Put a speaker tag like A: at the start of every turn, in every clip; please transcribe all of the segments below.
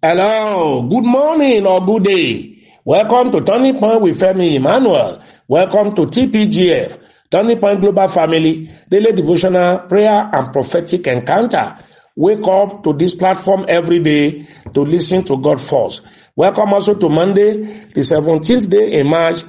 A: Hello, good morning or good day. Welcome to Turning Point with Femi Emmanuel. Welcome to TPGF, Turning Point Global Family, Daily Devotional Prayer and Prophetic Encounter. Wake up to this platform every day to listen to God first. Welcome also to Monday, the 17th day in March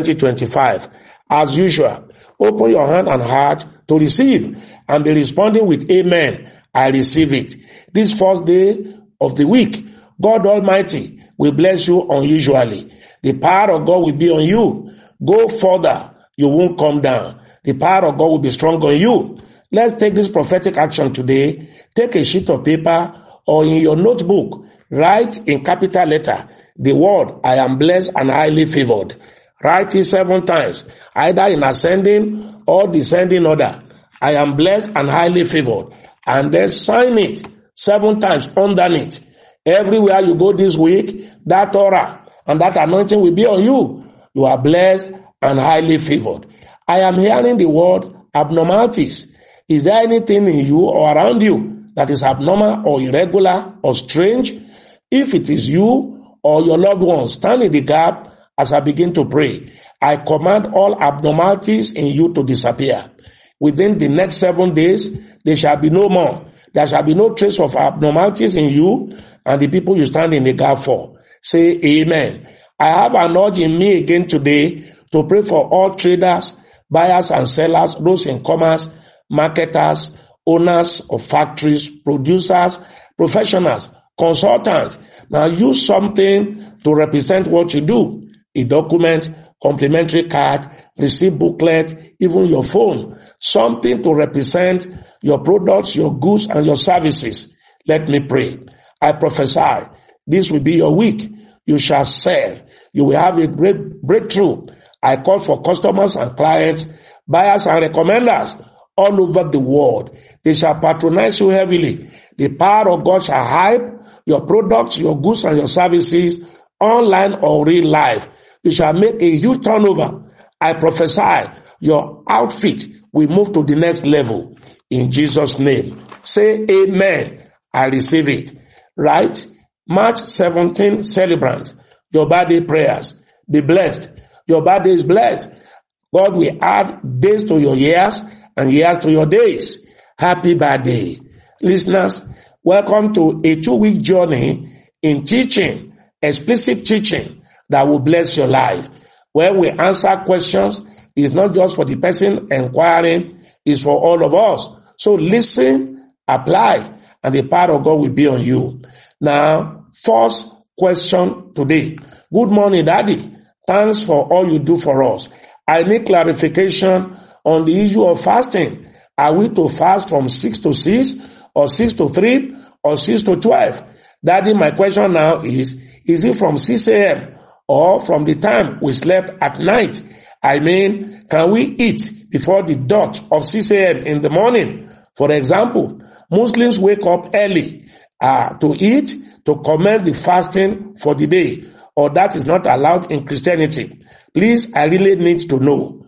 A: 2025. As usual, open your hand and heart to receive and be responding with Amen. I receive it. This first day of the week, God Almighty will bless you unusually. The power of God will be on you. Go further. You won't come down. The power of God will be strong on you. Let's take this prophetic action today. Take a sheet of paper or in your notebook, write in capital letter the word, I am blessed and highly favored. Write it 7 times, either in ascending or descending order. I am blessed and highly favored. And then sign it 7 times underneath. Everywhere you go this week, that aura and that anointing will be on you. You are blessed and highly favored. I am hearing the word abnormalities. Is there anything in you or around you that is abnormal or irregular or strange? If it is you or your loved ones, stand in the gap as I begin to pray. I command all abnormalities in you to disappear. Within the next 7 days, there shall be no more. There shall be no trace of abnormalities in you and the people you stand in the gap for. Say amen. I have an urge in me again today to pray for all traders, buyers and sellers, those in commerce, marketers, owners of factories, producers, professionals, consultants. Now use something to represent what you do. A document, complimentary card, receipt booklet, even your phone. Something to represent your products, your goods, and your services. Let me pray. I prophesy, this will be your week. You shall sell. You will have a great breakthrough. I call for customers and clients, buyers and recommenders all over the world. They shall patronize you heavily. The power of God shall hype your products, your goods, and your services, online or real life. You shall make a huge turnover. I prophesy your outfit will move to the next level. In Jesus' name. Say amen. I receive it. Right? March 17, celebrant. Your birthday prayers. Be blessed. Your birthday is blessed. God will add days to your years and years to your days. Happy birthday. Listeners, welcome to a 2-week journey in teaching, explicit teaching that will bless your life. When we answer questions, it's not just for the person inquiring, it's for all of us. So listen, apply, and the power of God will be on you. Now, first question today. Good morning, Daddy. Thanks for all you do for us. I need clarification on the issue of fasting. Are we to fast from 6 to 6 or 6 to 3 or 6 to 12? Daddy, my question now is it from 6 a.m. or from the time we slept at night? I mean, can we eat before the dot of 6 a.m. in the morning? For example, Muslims wake up early to eat to commence the fasting for the day, or that is not allowed in Christianity. Please, I really need to know.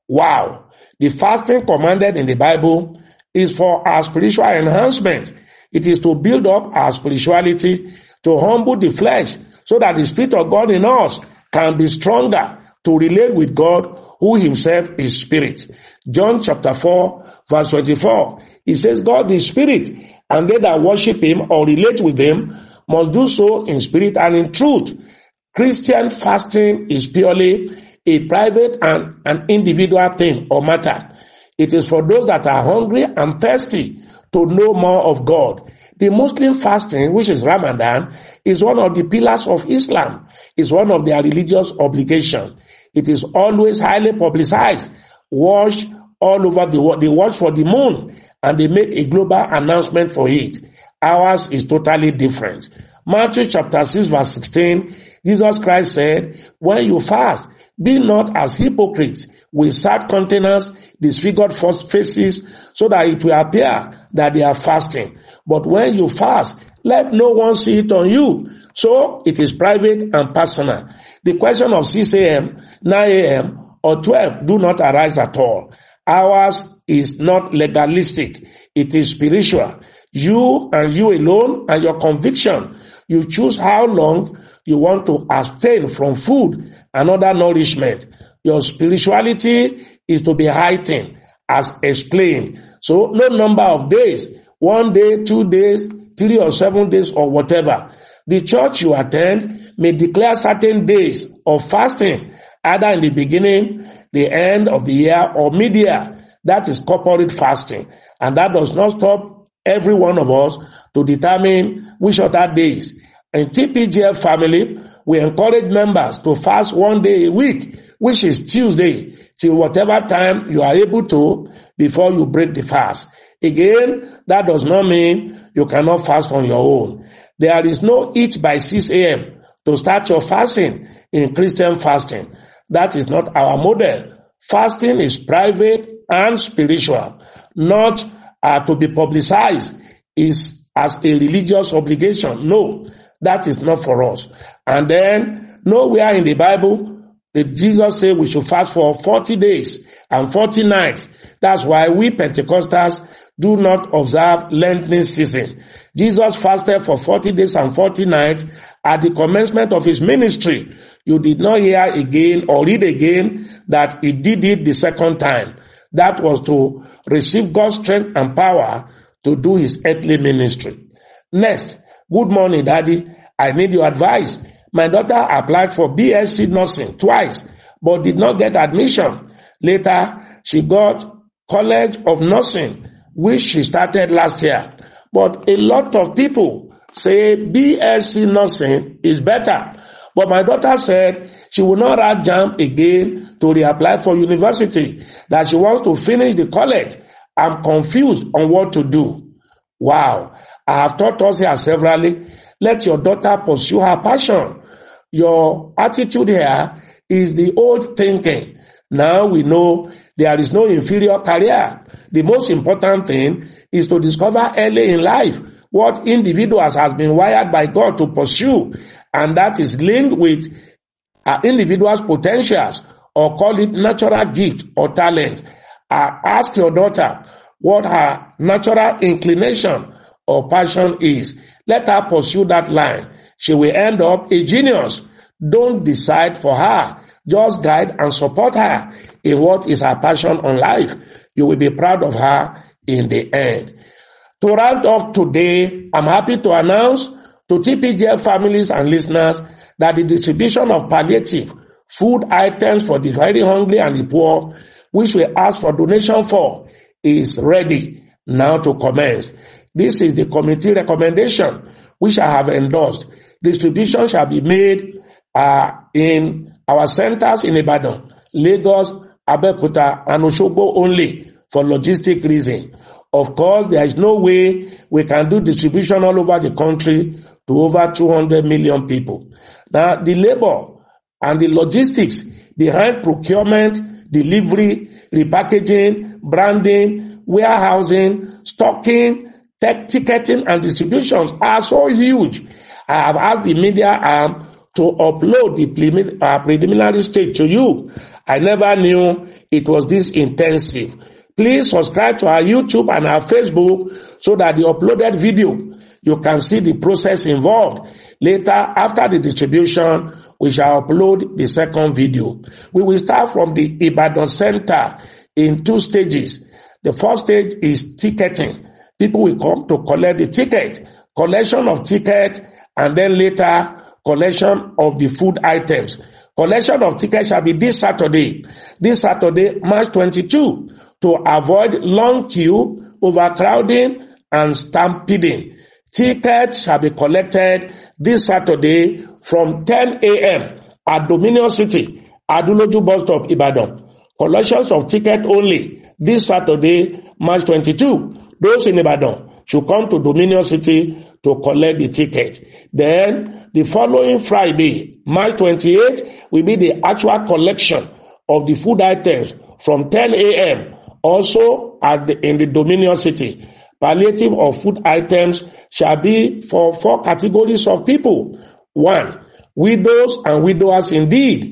A: Wow. The fasting commanded in the Bible is for our spiritual enhancement. It is to build up our spirituality, to humble the flesh, so that the Spirit of God in us can be stronger to relate with God, who himself is spirit. John chapter 4, verse 24. It says, God is spirit, and they that worship him or relate with him must do so in spirit and in truth. Christian fasting is purely a private and an individual thing or matter. It is for those that are hungry and thirsty to know more of God. The Muslim fasting, which is Ramadan, is one of the pillars of Islam. It's one of their religious obligations. It is always highly publicized, watched all over the world. They watch for the moon and they make a global announcement for it. Ours is totally different. Matthew chapter 6 verse 16, Jesus Christ said, when you fast, be not as hypocrites with sad countenance, disfigured faces, so that it will appear that they are fasting. But when you fast, let no one see it on you. So it is private and personal. The question of 6 a.m., 9 a.m., or 12 do not arise at all. Ours is not legalistic. It is spiritual. You and you alone and your conviction. You choose how long you want to abstain from food and other nourishment. Your spirituality is to be heightened as explained. So no number of days, 1 day, 2 days, 3 or 7 days or whatever. The church you attend may declare certain days of fasting, either in the beginning, the end of the year, or mid-year. That is corporate fasting. And that does not stop every one of us to determine which other days. In TPGF family, we encourage members to fast 1 day a week, which is Tuesday, till whatever time you are able to before you break the fast. Again, that does not mean you cannot fast on your own. There is no eat by 6 a.m. to start your fasting in Christian fasting. That is not our model. Fasting is private and spiritual, not to be publicized is as a religious obligation. No, that is not for us. And then nowhere in the Bible did Jesus say we should fast for 40 days and 40 nights. That's why we Pentecostals do not observe Lenten season. Jesus fasted for 40 days and 40 nights at the commencement of his ministry. You did not hear again or read again that he did it the second time. That was to receive God's strength and power to do his earthly ministry. Next, good morning, Daddy. I need your advice. My daughter applied for BSc nursing twice, but did not get admission. Later, she got College of Nursing, which she started last year. But a lot of people say BSc nursing is better. But my daughter said she will not write JAMB again to reapply for university, that she wants to finish the college. I'm confused on what to do. Wow. I have taught us here severally. Let your daughter pursue her passion. Your attitude here is the old thinking. Now we know there is no inferior career. The most important thing is to discover early in life what individuals has been wired by God to pursue, and that is linked with individuals' potentials, or call it natural gift or talent. Ask your daughter what her natural inclination or passion is. Let her pursue that line. She will end up a genius. Don't decide for her. Just guide and support her in what is her passion on life. You will be proud of her in the end. To round off today, I'm happy to announce to TPGF families and listeners that the distribution of palliative food items for the very hungry and the poor, which we ask for donation for, is ready now to commence. This is the committee recommendation, which I have endorsed. Distribution shall be made in our centers in Ibadan, Lagos, Abeokuta, and Osogbo only for logistic reason. Of course, there is no way we can do distribution all over the country to over 200 million people. Now, the labor and the logistics behind procurement, delivery, repackaging, branding, warehousing, stocking, ticketing, and distributions are so huge. I have asked the media to upload the preliminary stage to you. I never knew it was this intensive. Please subscribe to our YouTube and our Facebook so that the uploaded video, you can see the process involved. Later, after the distribution, we shall upload the second video. We will start from the Ibadan Center in 2 stages. The first stage is ticketing. People will come to collect the ticket, collection of ticket, and then later collection of the food items. Collection of tickets shall be this Saturday, March 22, to avoid long queue, overcrowding, and stampeding. Tickets shall be collected this Saturday from 10 a.m. at Dominion City, Aduloju bus stop, Ibadan. Collections of ticket only this Saturday, March 22. Those in Ibadan should come to Dominion City to collect the ticket. Then the following Friday, March 28, will be the actual collection of the food items from 10 a.m. also in the Dominion City. Palliative of food items shall be for 4 categories of people. 1, widows and widowers indeed.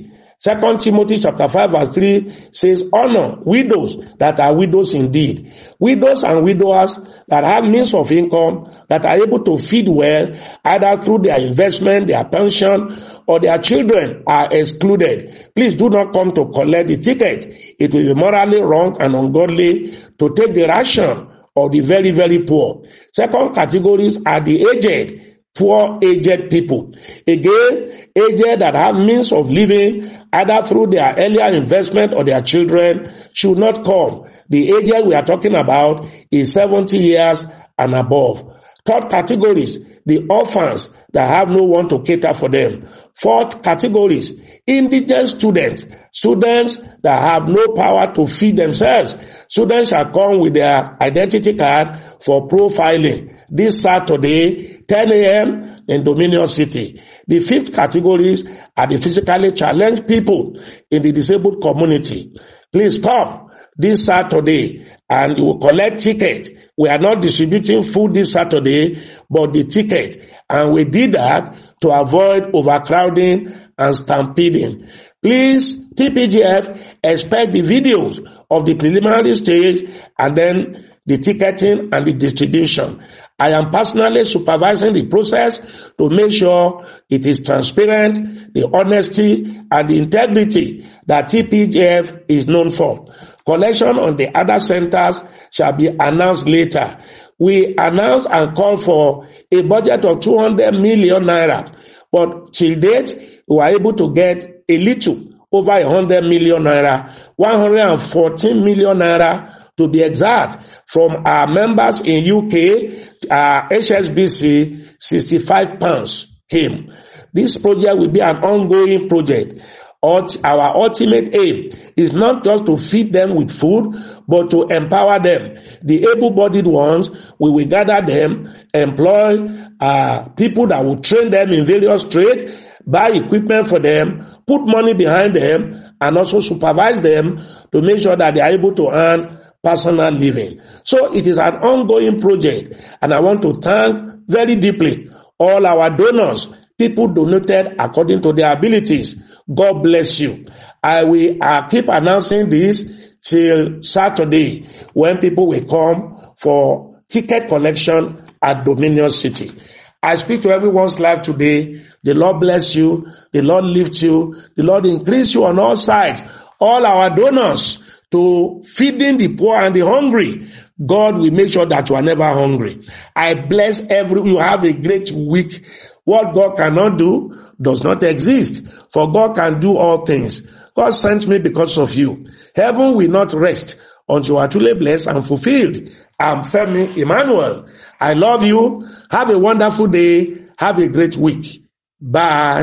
A: 2 Timothy chapter 5 verse 3 says, honor widows that are widows indeed. Widows and widowers that have means of income, that are able to feed well, either through their investment, their pension, or their children are excluded. Please do not come to collect the ticket. It will be morally wrong and ungodly to take the ration of the very, very poor. Second categories are the aged. Poor aged people. Again, aged that have means of living either through their earlier investment or their children should not come. The aged we are talking about is 70 years and above. Third categories, the orphans that have no one to cater for them. Fourth categories, indigent students that have no power to feed themselves. Students shall come with their identity card for profiling this Saturday, 10 a.m. in Dominion City. The fifth categories are the physically challenged people in the disabled community. Please come this Saturday and you will collect ticket. We are not distributing food this Saturday, but the ticket. And we did that to avoid overcrowding and stampeding. Please, TPGF, expect the videos of the preliminary stage and then the ticketing and the distribution. I am personally supervising the process to make sure it is transparent, the honesty and the integrity that TPGF is known for. Collection on the other centers shall be announced later. We announced and called for a budget of 200 million naira, but till date, we were able to get a little over 100 million naira, 114 million naira to be exact, from our members in UK, HSBC, 65 pounds came. This project will be an ongoing project. Our ultimate aim is not just to feed them with food, but to empower them. The able-bodied ones, we will gather them, employ people that will train them in various trades, buy equipment for them, put money behind them, and also supervise them to make sure that they are able to earn personal living. So it is an ongoing project, and I want to thank very deeply all our donors, people donated according to their abilities. God bless you. I will keep announcing this till Saturday when people will come for ticket collection at Dominion City. I speak to everyone's life today. The Lord bless you. The Lord lift you. The Lord increase you on all sides. All our donors to feeding the poor and the hungry. God will make sure that you are never hungry. I bless you have a great week. What God cannot do does not exist, for God can do all things. God sent me because of you. Heaven will not rest until you are truly blessed and fulfilled. I'm Femi Emmanuel. I love you. Have a wonderful day. Have a great week. Bye.